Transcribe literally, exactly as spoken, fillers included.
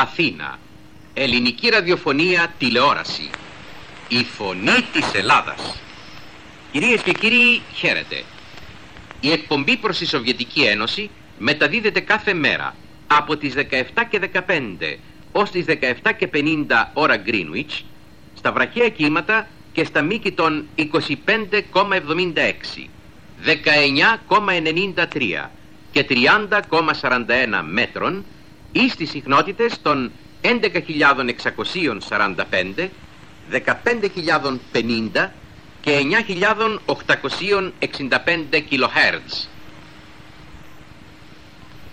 Αθήνα. Ελληνική ραδιοφωνία, τηλεόραση. Η φωνή της Ελλάδας. Κυρίες και κύριοι, χαίρετε. Η εκπομπή προς τη Σοβιετική Ένωση μεταδίδεται κάθε μέρα από τις δεκαεπτά και δεκαπέντε ως τις δεκαεπτά και πενήντα ώρα Greenwich, στα βραχαία κύματα και στα μήκη των είκοσι πέντε κόμμα εβδομήντα έξι, δεκαεννιά κόμμα ενενήντα τρία και τριάντα κόμμα σαράντα ένα μέτρων ή στις συχνότητες των έντεκα χιλιάδες εξακόσια σαράντα πέντε, δεκαπέντε χιλιάδες πενήντα και εννιά χιλιάδες οκτακόσια εξήντα πέντε κιλοχέρτζ.